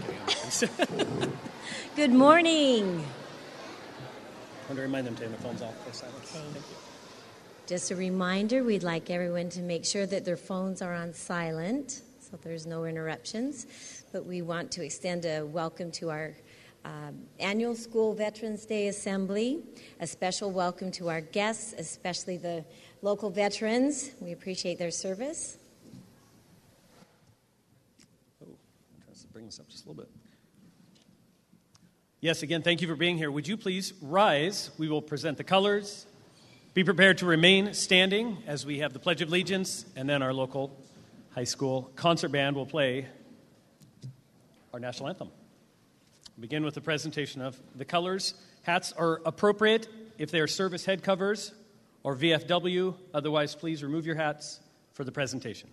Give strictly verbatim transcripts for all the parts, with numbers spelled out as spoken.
Good morning. I want to remind them to turn their phones off for silence. Okay. Thank you. Just a reminder, we'd like everyone to make sure that their phones are on silent so there's no interruptions. But we want to extend a welcome to our um, annual School Veterans Day Assembly. A special welcome to our guests, especially the local veterans. We appreciate their service. Oh, I'm trying to bring this up just a little bit. Yes, again, thank you for being here. Would you please rise? We will present the colors. Be prepared to remain standing as we have the Pledge of Allegiance, and then our local high school concert band will play our national anthem. We'll begin with the presentation of the colors. Hats are appropriate if they are service head covers or V F W. Otherwise, please remove your hats for the presentation.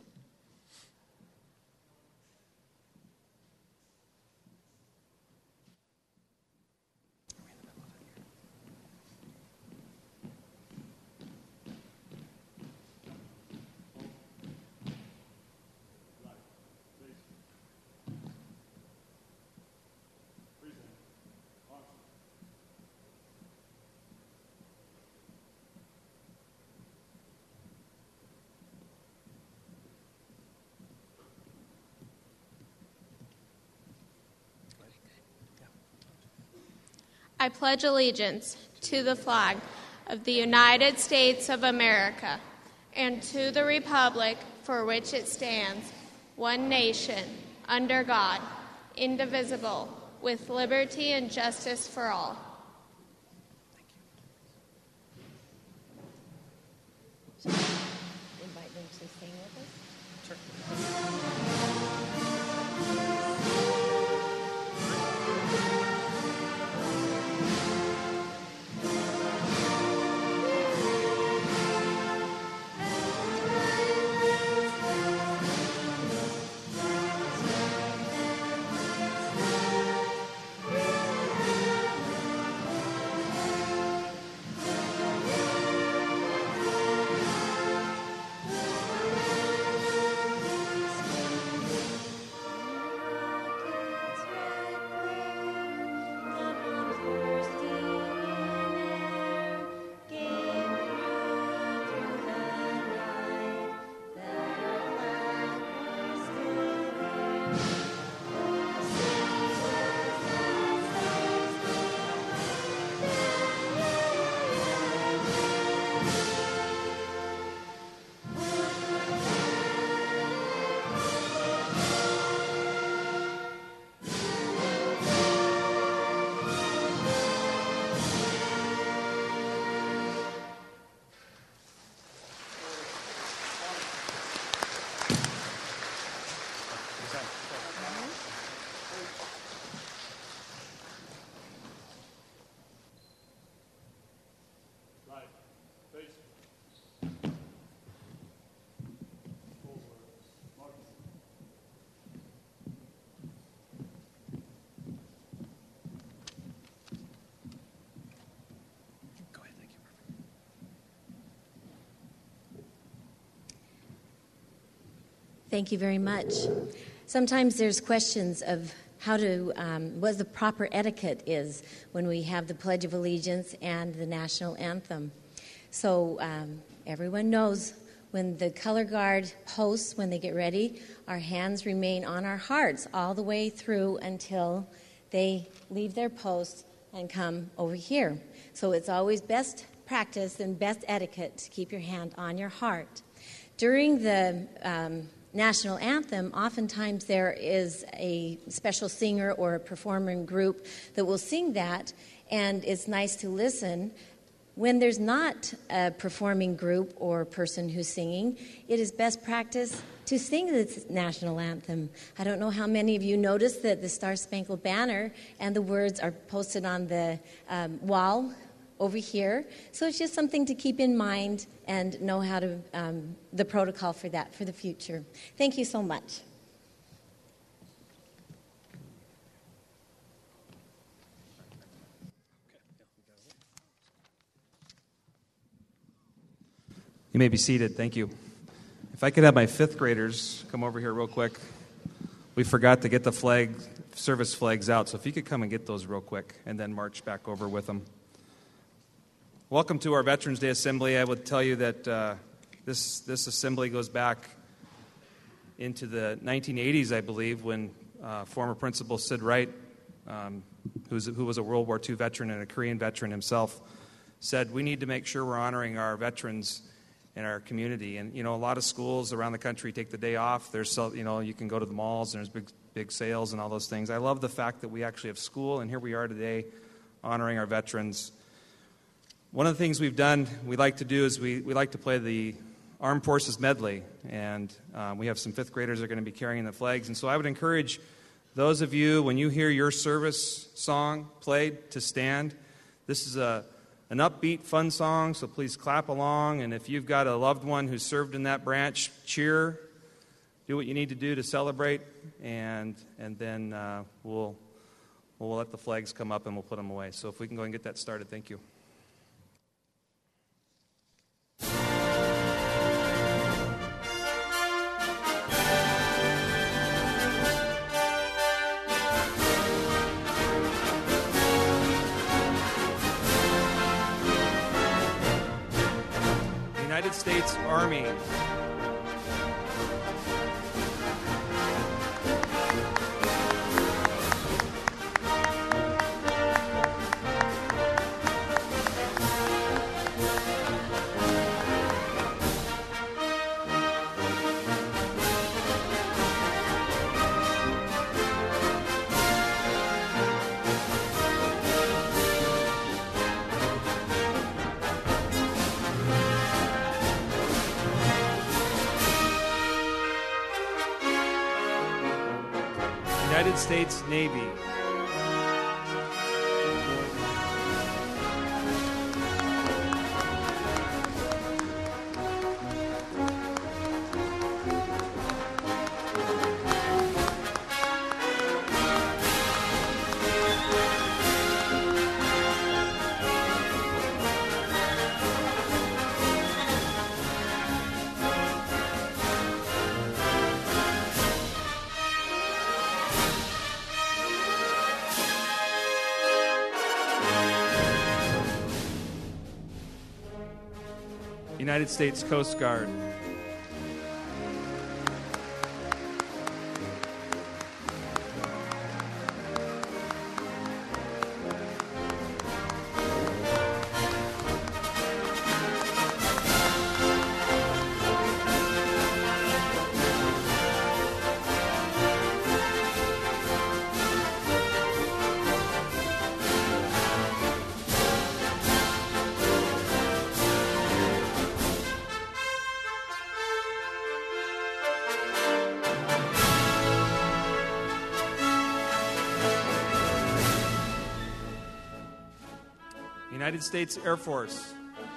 I pledge allegiance to the flag of the United States of America and to the republic for which it stands, one nation, under God, indivisible, with liberty and justice for all. Shall we invite them to sing with us? Sure. Thank you very much. Sometimes there's questions of how to, um, what the proper etiquette is when we have the Pledge of Allegiance and the national anthem. So um, everyone knows when the color guard posts, when they get ready, our hands remain on our hearts all the way through until they leave their post and come over here. So it's always best practice and best etiquette to keep your hand on your heart. During the um, national anthem, oftentimes there is a special singer or a performing group that will sing that, and it's nice to listen. When there's not a performing group or person who's singing, it is best practice to sing the national anthem. I don't know how many of you noticed that the Star Spangled Banner and the words are posted on the um, wall over here. So it's just something to keep in mind and know how to, um, the protocol for that for the future. Thank you so much. You may be seated. Thank you. If I could have my fifth graders come over here real quick. We forgot to get the flag service flags out. So if you could come and get those real quick and then march back over with them. Welcome to our Veterans Day Assembly. I would tell you that uh, this, this assembly goes back into the nineteen eighties, I believe, when uh, former Principal Sid Wright, um, who's, who was a World War Two veteran and a Korean veteran himself, said we need to make sure we're honoring our veterans in our community. And, you know, a lot of schools around the country take the day off. There's, you know, you can go to the malls and there's big, big sales and all those things. I love the fact that we actually have school, and here we are today honoring our veterans. One of the things we've done, we like to do is we, we like to play the Armed Forces Medley, and um, we have some fifth graders that are going to be carrying the flags. And so I would encourage those of you, when you hear your service song played, to stand. This is a an upbeat, fun song, so please clap along. And if you've got a loved one who's served in that branch, cheer. Do what you need to do to celebrate, and and then uh, we'll we'll let the flags come up and we'll put them away. So if we can go and get that started, thank you. United States Army. United States Navy. United States Coast Guard. United States Air Force.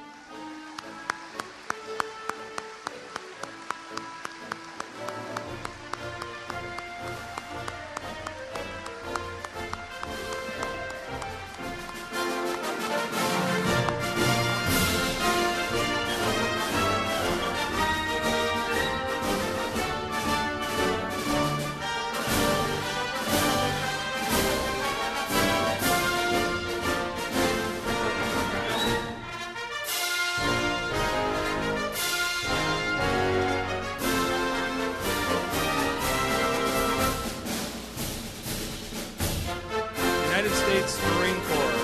United States Marine Corps.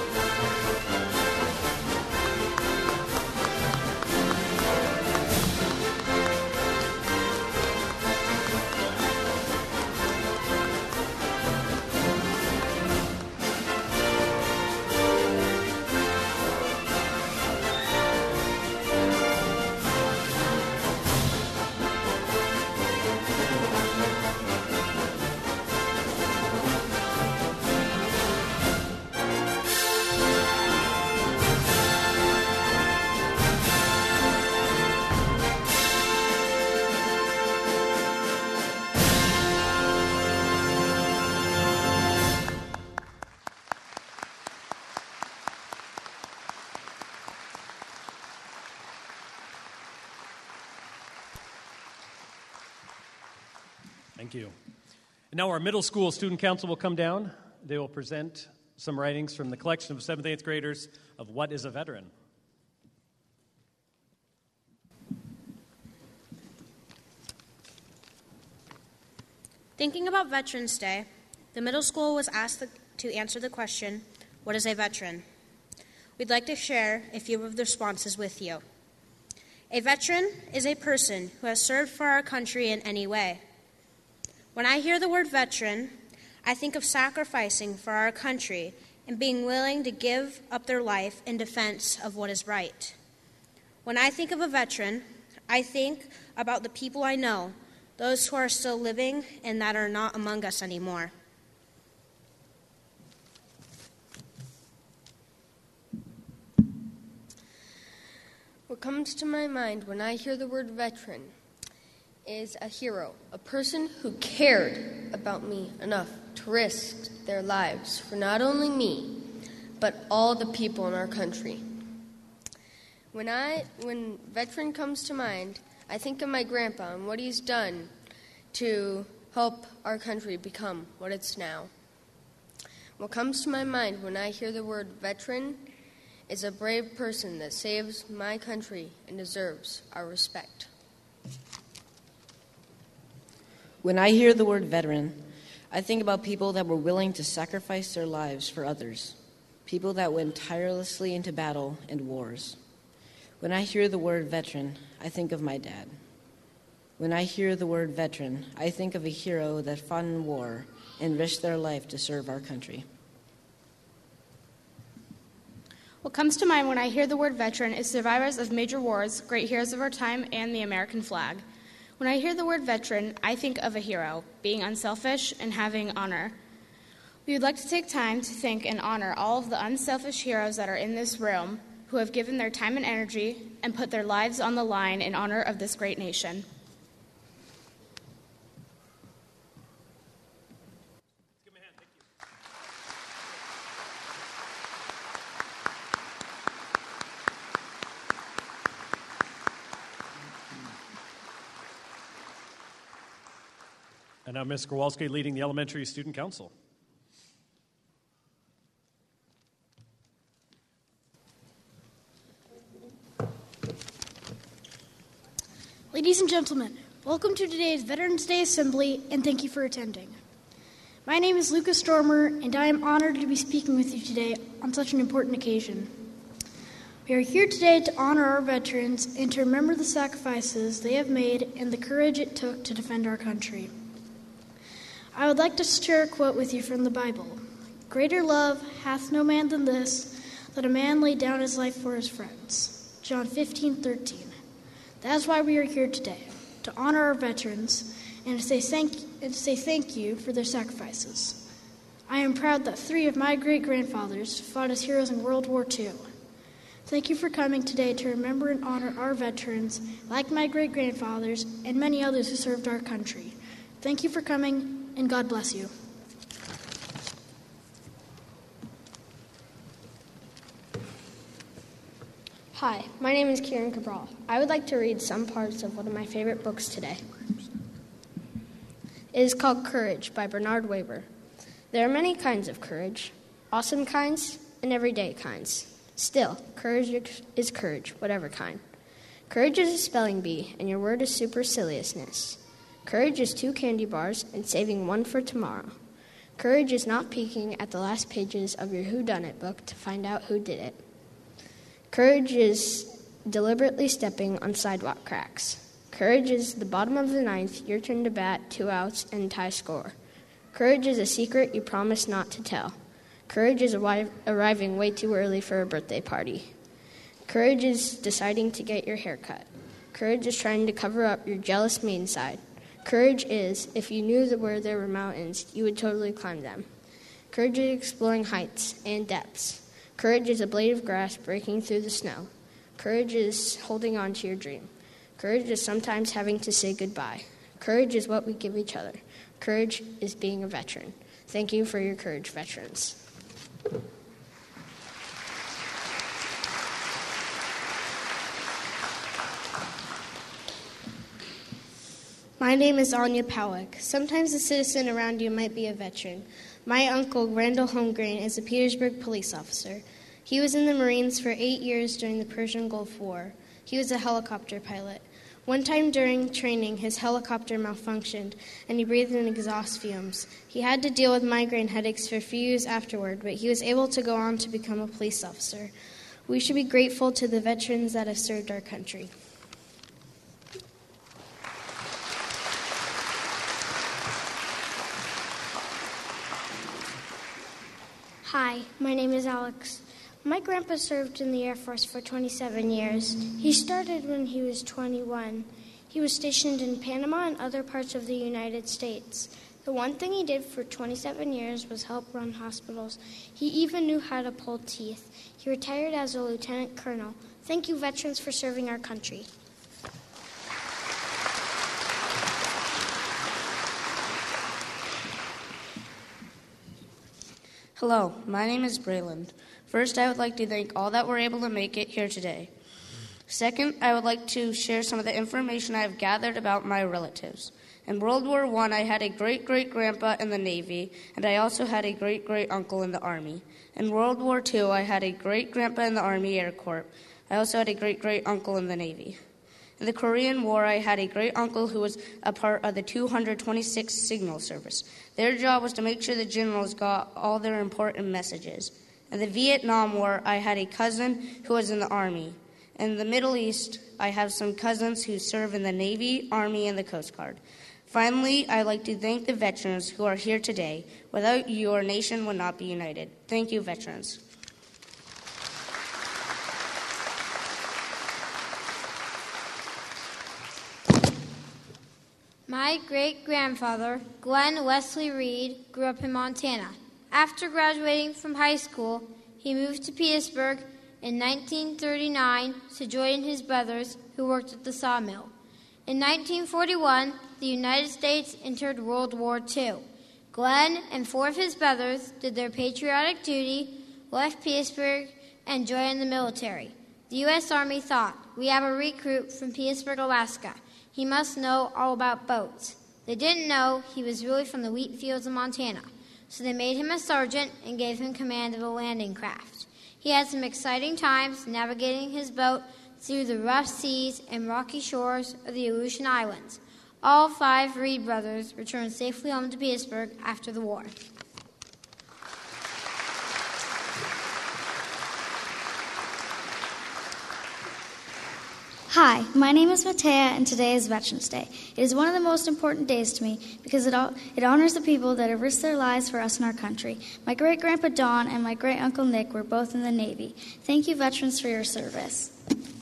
Thank you. Now our middle school student council will come down. They will present some writings from the collection of seventh and eighth graders of What is a Veteran? Thinking about Veterans Day, the middle school was asked to answer the question, what is a veteran? We'd like to share a few of the responses with you. A veteran is a person who has served for our country in any way. When I hear the word veteran, I think of sacrificing for our country and being willing to give up their life in defense of what is right. When I think of a veteran, I think about the people I know, those who are still living and that are not among us anymore. What comes to my mind when I hear the word veteran is a hero, a person who cared about me enough to risk their lives for not only me, but all the people in our country. When I, when veteran comes to mind, I think of my grandpa and what he's done to help our country become what it's now. What comes to my mind when I hear the word veteran is a brave person that saves my country and deserves our respect. When I hear the word veteran, I think about people that were willing to sacrifice their lives for others, people that went tirelessly into battle and wars. When I hear the word veteran, I think of my dad. When I hear the word veteran, I think of a hero that fought in war and risked their life to serve our country. What comes to mind when I hear the word veteran is survivors of major wars, great heroes of our time, and the American flag. When I hear the word veteran, I think of a hero, being unselfish and having honor. We would like to take time to thank and honor all of the unselfish heroes that are in this room who have given their time and energy and put their lives on the line in honor of this great nation. And now Miz Kowalski leading the Elementary Student Council. Ladies and gentlemen, welcome to today's Veterans Day Assembly, and thank you for attending. My name is Lucas Stormer, and I am honored to be speaking with you today on such an important occasion. We are here today to honor our veterans and to remember the sacrifices they have made and the courage it took to defend our country. I would like to share a quote with you from the Bible. Greater love hath no man than this, that a man lay down his life for his friends. John fifteen thirteen. That is why we are here today, to honor our veterans and to say thank, and to say thank you for their sacrifices. I am proud that three of my great-grandfathers fought as heroes in World War Two. Thank you for coming today to remember and honor our veterans, like my great-grandfathers and many others who served our country. Thank you for coming, and God bless you. Hi, my name is Kieran Cabral. I would like to read some parts of one of my favorite books today. It is called Courage by Bernard Weber. There are many kinds of courage, awesome kinds and everyday kinds. Still, courage is courage, whatever kind. Courage is a spelling bee, and your word is superciliousness. Courage is two candy bars and saving one for tomorrow. Courage is not peeking at the last pages of your whodunit book to find out who did it. Courage is deliberately stepping on sidewalk cracks. Courage is the bottom of the ninth, your turn to bat, two outs, and tie score. Courage is a secret you promise not to tell. Courage is arri- arriving way too early for a birthday party. Courage is deciding to get your hair cut. Courage is trying to cover up your jealous mean side. Courage is, if you knew that where there were mountains, you would totally climb them. Courage is exploring heights and depths. Courage is a blade of grass breaking through the snow. Courage is holding on to your dream. Courage is sometimes having to say goodbye. Courage is what we give each other. Courage is being a veteran. Thank you for your courage, veterans. My name is Anya Powick. Sometimes a citizen around you might be a veteran. My uncle, Randall Holmgren, is a Petersburg police officer. He was in the Marines for eight years during the Persian Gulf War. He was a helicopter pilot. One time during training, his helicopter malfunctioned, and he breathed in exhaust fumes. He had to deal with migraine headaches for a few years afterward, but he was able to go on to become a police officer. We should be grateful to the veterans that have served our country. Hi, my name is Alex. My grandpa served in the Air Force for twenty-seven years. He started when he was twenty-one. He was stationed in Panama and other parts of the United States. The one thing he did for twenty-seven years was help run hospitals. He even knew how to pull teeth. He retired as a lieutenant colonel. Thank you, veterans, for serving our country. Hello, my name is Brayland. First, I would like to thank all that were able to make it here today. Second, I would like to share some of the information I have gathered about my relatives. In World War One, I had a great-great-grandpa in the Navy, and I also had a great-great-uncle in the Army. In World War Two, I had a great-grandpa in the Army Air Corps. I also had a great-great-uncle in the Navy. In the Korean War, I had a great-uncle who was a part of the two hundred twenty-sixth Signal Service. Their job was to make sure the generals got all their important messages. In the Vietnam War, I had a cousin who was in the Army. In the Middle East, I have some cousins who serve in the Navy, Army, and the Coast Guard. Finally, I'd like to thank the veterans who are here today. Without you, our nation would not be united. Thank you, veterans. My great-grandfather, Glenn Wesley Reed, grew up in Montana. After graduating from high school, he moved to Petersburg in nineteen thirty-nine to join his brothers who worked at the sawmill. In nineteen forty-one, the United States entered World War Two. Glenn and four of his brothers did their patriotic duty, left Petersburg, and joined the military. The U S Army thought, we have a recruit from Petersburg, Alaska. He must know all about boats. They didn't know he was really from the wheat fields of Montana. So they made him a sergeant and gave him command of a landing craft. He had some exciting times navigating his boat through the rough seas and rocky shores of the Aleutian Islands. All five Reed brothers returned safely home to Petersburg after the war. Hi, my name is Matea, and today is Veterans Day. It is one of the most important days to me because it, all, it honors the people that have risked their lives for us and our country. My great-grandpa Don and my great-uncle Nick were both in the Navy. Thank you, veterans, for your service.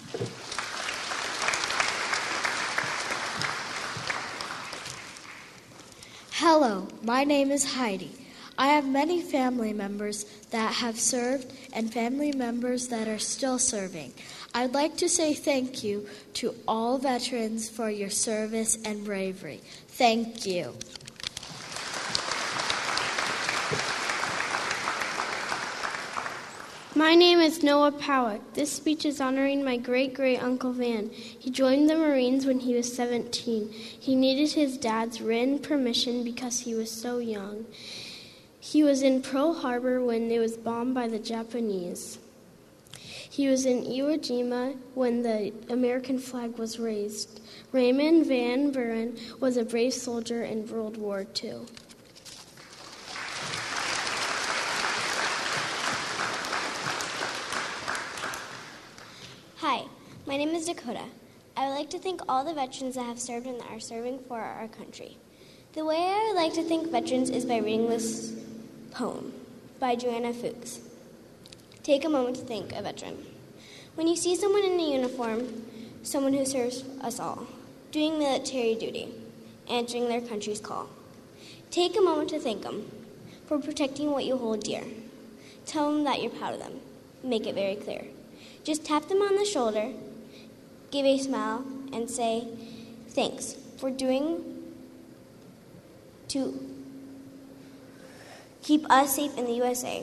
Hello, my name is Heidi. I have many family members that have served and family members that are still serving. I'd like to say thank you to all veterans for your service and bravery. Thank you. My name is Noah Powick. This speech is honoring my great-great-uncle Van. He joined the Marines when he was seventeen. He needed his dad's written permission because he was so young. He was in Pearl Harbor when it was bombed by the Japanese. He was in Iwo Jima when the American flag was raised. Raymond Van Buren was a brave soldier in World War Two. Hi, my name is Dakota. I would like to thank all the veterans that have served and that are serving for our country. The way I would like to thank veterans is by reading this poem by Joanna Fuchs. Take a moment to thank a veteran. When you see someone in a uniform, someone who serves us all, doing military duty, answering their country's call, take a moment to thank them for protecting what you hold dear. Tell them that you're proud of them. Make it very clear. Just tap them on the shoulder, give a smile, and say, thanks for doing to keep us safe in the U S A.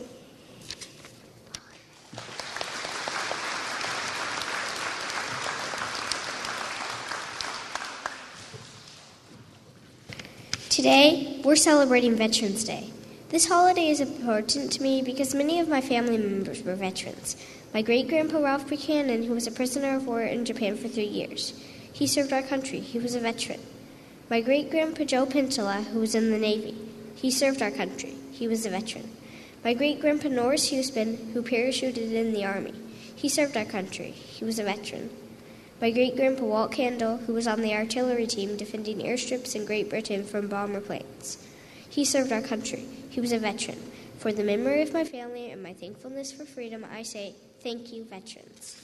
Today, we're celebrating Veterans Day. This holiday is important to me because many of my family members were veterans. My great-grandpa Ralph Buchanan, who was a prisoner of war in Japan for three years. He served our country. He was a veteran. My great-grandpa Joe Pintala, who was in the Navy. He served our country. He was a veteran. My great-grandpa Norris Huesman, who parachuted in the Army. He served our country. He was a veteran. My great-grandpa Walt Candle, who was on the artillery team defending airstrips in Great Britain from bomber planes. He served our country. He was a veteran. For the memory of my family and my thankfulness for freedom, I say, thank you, veterans.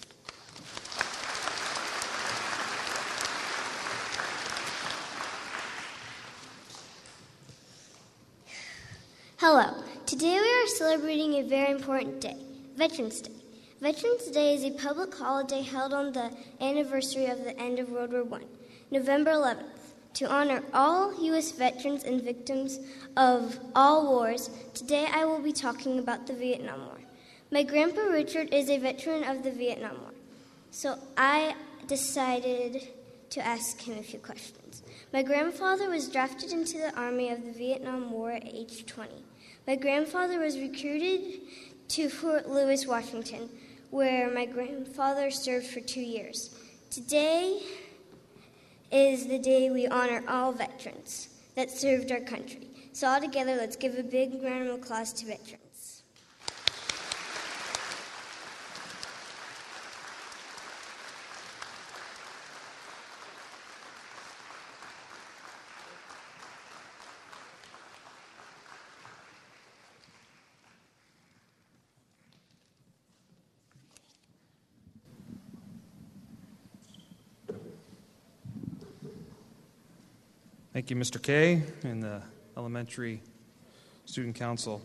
Hello. Today we are celebrating a very important day, Veterans Day. Veterans Day is a public holiday held on the anniversary of the end of World War One, November eleventh. To honor all U S veterans and victims of all wars, today I will be talking about the Vietnam War. My grandpa Richard is a veteran of the Vietnam War, so I decided to ask him a few questions. My grandfather was drafted into the Army of the Vietnam War at age twenty. My grandfather was recruited to Fort Lewis, Washington, where my grandfather served for two years. Today is the day we honor all veterans that served our country. So all together, let's give a big round of applause to veterans. Thank you, Mister Kay, and the Elementary Student Council.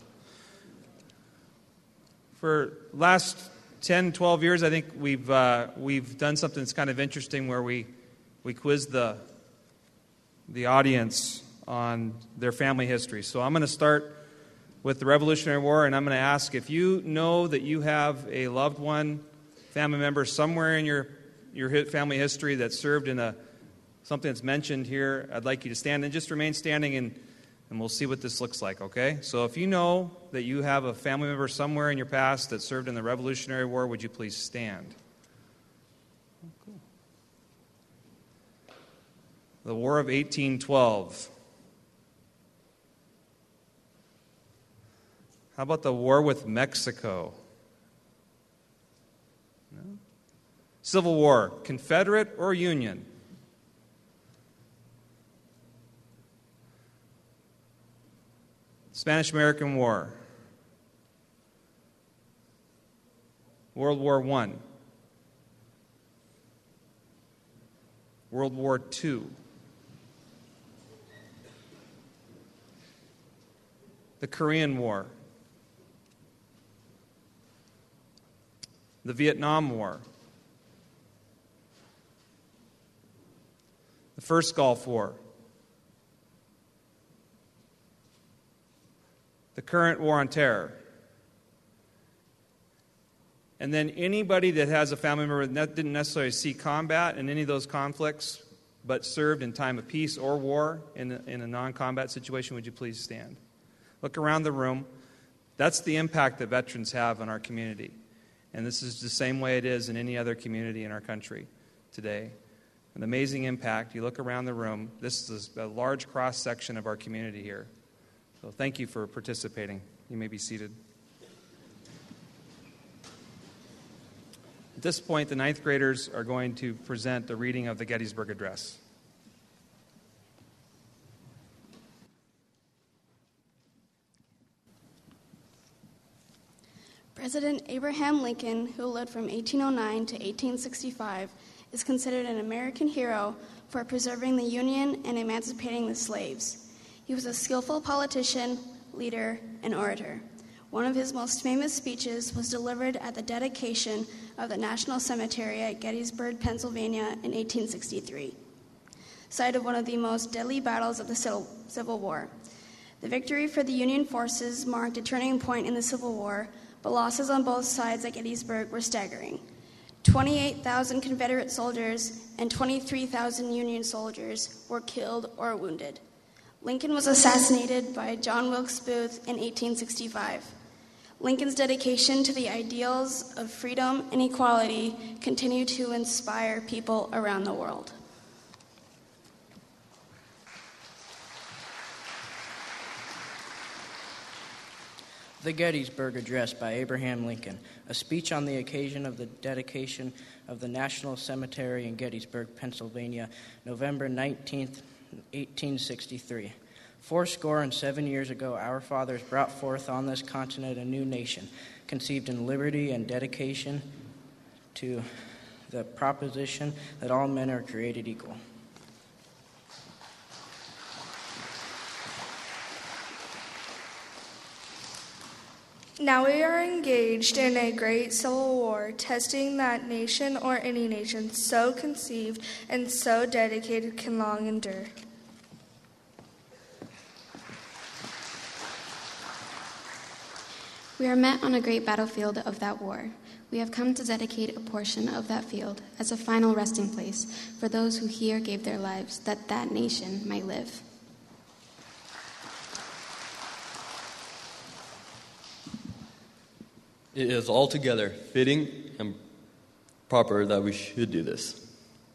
For last ten, twelve years, I think we've uh, we've done something that's kind of interesting where we we quiz the the audience on their family history. So I'm going to start with the Revolutionary War, and I'm going to ask if you know that you have a loved one, family member somewhere in your your family history that served in a something that's mentioned here. I'd like you to stand and just remain standing, and, and we'll see what this looks like, okay? So if you know that you have a family member somewhere in your past that served in the Revolutionary War, would you please stand? Oh, cool. The War of eighteen twelve. How about the war with Mexico? No? Civil War, Confederate or Union? Spanish-American War, World War One, World War Two, the Korean War, the Vietnam War, the First Gulf War, the current war on terror. And then anybody that has a family member that didn't necessarily see combat in any of those conflicts, but served in time of peace or war in a, in a non-combat situation, would you please stand? Look around the room. That's the impact that veterans have on our community. And this is the same way it is in any other community in our country today. An amazing impact. You look around the room. This is a large cross-section of our community here. So thank you for participating. You may be seated. At this point, the ninth graders are going to present the reading of the Gettysburg Address. President Abraham Lincoln, who lived from eighteen oh nine to eighteen sixty-five, is considered an American hero for preserving the Union and emancipating the slaves. He was a skillful politician, leader, and orator. One of his most famous speeches was delivered at the dedication of the National Cemetery at Gettysburg, Pennsylvania in eighteen sixty-three, site of one of the most deadly battles of the Civil War. The victory for the Union forces marked a turning point in the Civil War, but losses on both sides at Gettysburg were staggering. twenty-eight thousand Confederate soldiers and twenty-three thousand Union soldiers were killed or wounded. Lincoln was assassinated by John Wilkes Booth in eighteen sixty-five. Lincoln's dedication to the ideals of freedom and equality continue to inspire people around the world. The Gettysburg Address by Abraham Lincoln, a speech on the occasion of the dedication of the National Cemetery in Gettysburg, Pennsylvania, November nineteenth, eighteen sixty-three. Fourscore and seven years ago, our fathers brought forth on this continent a new nation, conceived in liberty and dedication to the proposition that all men are created equal. Now we are engaged in a great civil war, testing that nation or any nation so conceived and so dedicated can long endure. We are met on a great battlefield of that war. We have come to dedicate a portion of that field as a final resting place for those who here gave their lives that that nation might live. It is altogether fitting and proper that we should do this.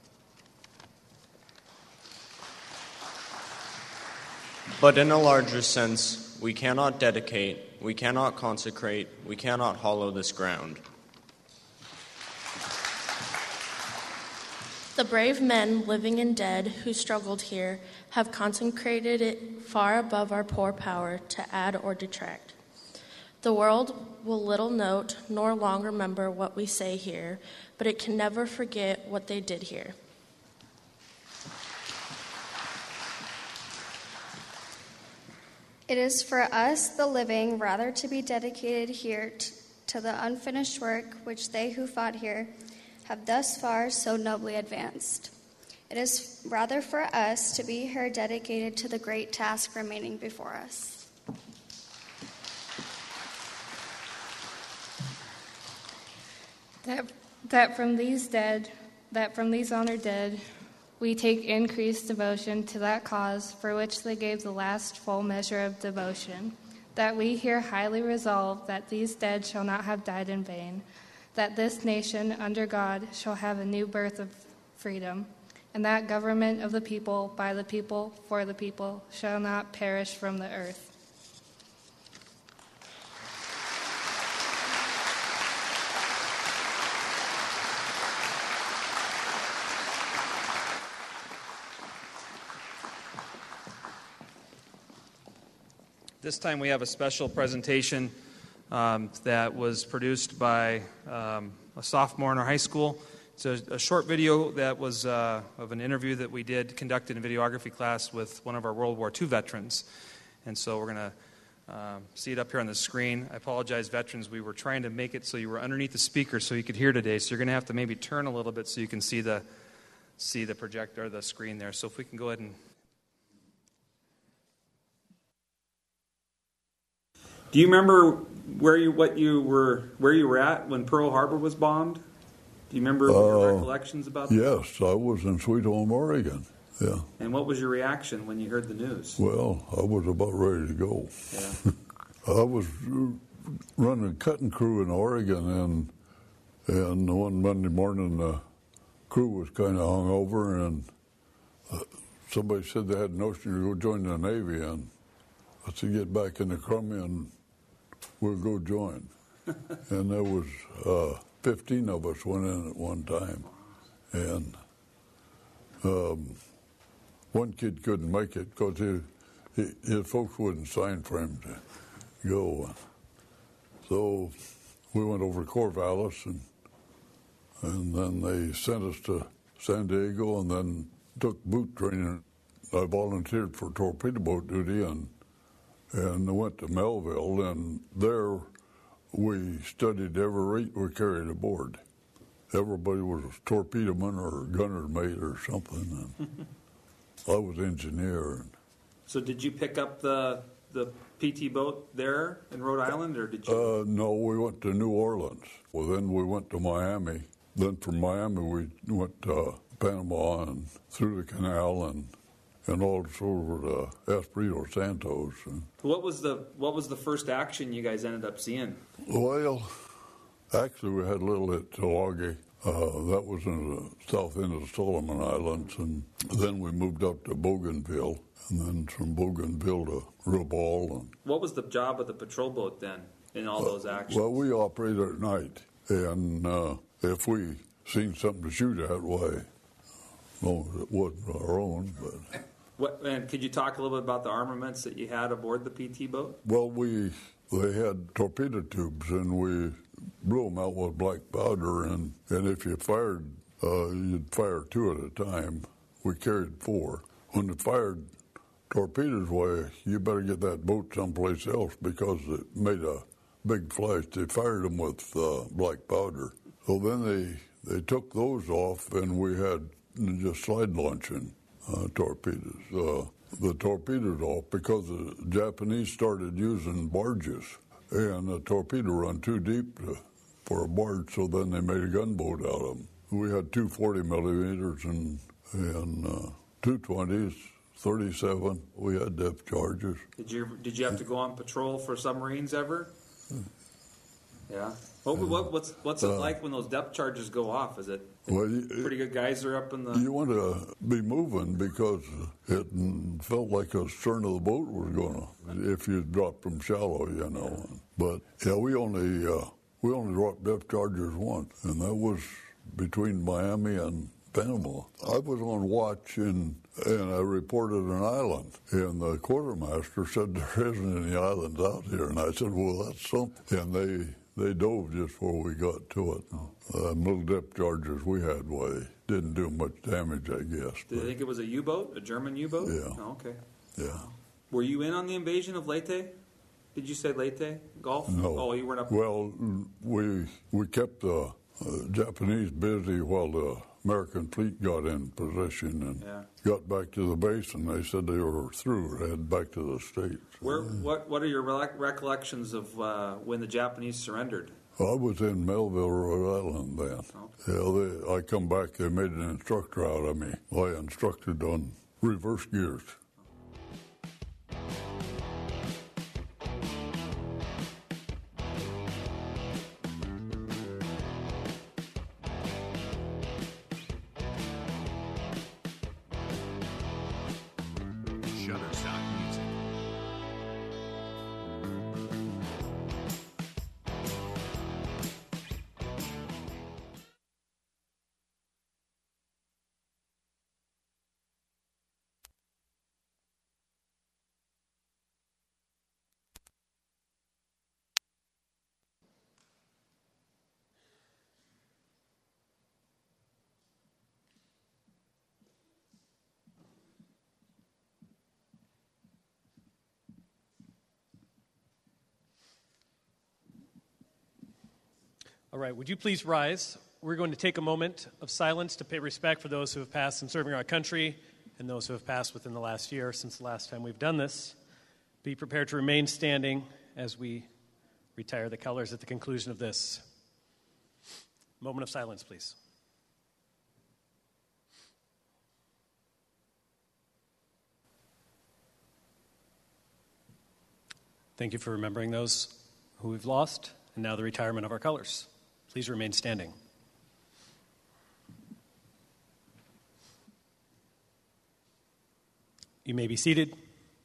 But in a larger sense, we cannot dedicate, we cannot consecrate, we cannot hollow this ground. The brave men, living and dead, who struggled here, have consecrated it far above our poor power to add or detract. The world will little note nor long remember what we say here, but it can never forget what they did here. It is for us, the living, rather to be dedicated here t- to the unfinished work which they who fought here have thus far so nobly advanced. It is rather for us to be here dedicated to the great task remaining before us. That, that from these dead, that from these honored dead, we take increased devotion to that cause for which they gave the last full measure of devotion, that we here highly resolve that these dead shall not have died in vain, that this nation under God shall have a new birth of freedom, and that government of the people, by the people, for the people, shall not perish from the earth. This time we have a special presentation um, that was produced by um, a sophomore in our high school. It's a, a short video that was uh, of an interview that we did, conducted in videography class with one of our World War Two veterans. And so we're going to um, see it up here on the screen. I apologize, veterans. We were trying to make it so you were underneath the speaker so you could hear today. So you're going to have to maybe turn a little bit so you can see the see the projector or the screen there. So if we can go ahead and... Do you remember where you what you were where you were at when Pearl Harbor was bombed? Do you remember uh, your recollections about that? Yes, I was in Sweet Home, Oregon. Yeah. And what was your reaction when you heard the news? Well, I was about ready to go. Yeah. I was running a cutting crew in Oregon, and and one Monday morning the crew was kind of hungover, and uh, somebody said they had a notion to go join the Navy, and I said, get back in the crummy and we'll go join. And there was uh, fifteen of us went in at one time. And um, one kid couldn't make it because his, his folks wouldn't sign for him to go. So we went over to Corvallis, and, and then they sent us to San Diego and then took boot training. I volunteered for torpedo boat duty, and And I went to Melville, and there we studied every rate we carried aboard. Everybody was a torpedo man or a gunner mate or something, and I was engineer. So did you pick up the the P T boat there in Rhode Island, or did you? Uh, no, we went to New Orleans. Well, then we went to Miami. Then from Miami we went to Panama and through the canal and and also over the Espirito Santos. What was the what was the first action you guys ended up seeing? Well, actually, we had a little at Tulagi. Uh, that was in the south end of the Solomon Islands, and then we moved up to Bougainville, and then from Bougainville to Rabaul. And, what was the job of the patrol boat then in all those actions? Well, we operated at night, and uh, if we seen something to shoot at, why, no, it wasn't our own, but... What, and could you talk a little bit about the armaments that you had aboard the P T boat? Well, we they had torpedo tubes, and we blew them out with black powder, and, and if you fired, uh, you'd fire two at a time. We carried four. When they fired torpedoes away, you better get that boat someplace else because it made a big flash. They fired them with uh, black powder. So then they, they took those off, and we had just slide launching uh, torpedoes. Uh, the torpedoes off because the Japanese started using barges, and the torpedo run too deep to, for a barge, so then they made a gunboat out of them. We had two forty millimeters and, and uh, two twenties, thirty-seven. We had depth charges. Did you did you have to go on patrol for submarines ever? Yeah. What, what, what's what's it uh, like when those depth charges go off? Is it well, you, pretty good guys are up in the... You want to be moving because it felt like the stern of the boat was going to, if you dropped from shallow, you know. But, yeah, we only uh, we only dropped depth charges once, and that was between Miami and Panama. I was on watch, and, and I reported an island, and the quartermaster said there isn't any islands out here, and I said, well, that's something. And they... They dove just before we got to it. Uh, little depth charges we had, well, they didn't do much damage, I guess. Did they think it was a U-boat, a German U-boat? Yeah. Oh, okay. Yeah. Were you in on the invasion of Leyte? Did you say Leyte? Gulf? No. Oh, you weren't up. Well, we we kept the uh, Japanese busy while the American fleet got in position and yeah. got back to the base, and they said they were through, head back to the States. Where, what What are your recollections of uh, when the Japanese surrendered? I was in Melville, Rhode Island then. Okay. Yeah, they, I come back, they made an instructor out of me. I instructed on reverse gears. All right, would you please rise? We're going to take a moment of silence to pay respect for those who have passed in serving our country and those who have passed within the last year since the last time we've done this. Be prepared to remain standing as we retire the colors at the conclusion of this. Moment of silence, please. Thank you for remembering those who we've lost, and now the retirement of our colors. Please remain standing. You may be seated.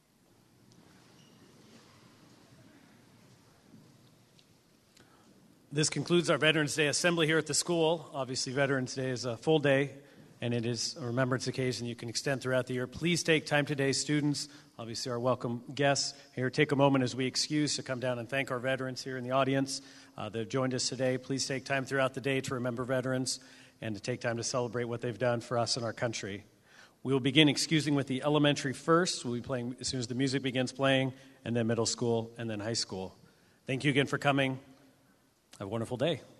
This concludes our Veterans Day Assembly here at the school. Obviously, Veterans Day is a full day, and it is a remembrance occasion you can extend throughout the year. Please take time today, students, obviously our welcome guests here. Take a moment as we excuse to come down and thank our veterans here in the audience uh, that have joined us today. Please take time throughout the day to remember veterans and to take time to celebrate what they've done for us and our country. We will begin excusing with the elementary first. We'll be playing as soon as the music begins playing, and then middle school, and then high school. Thank you again for coming. Have a wonderful day.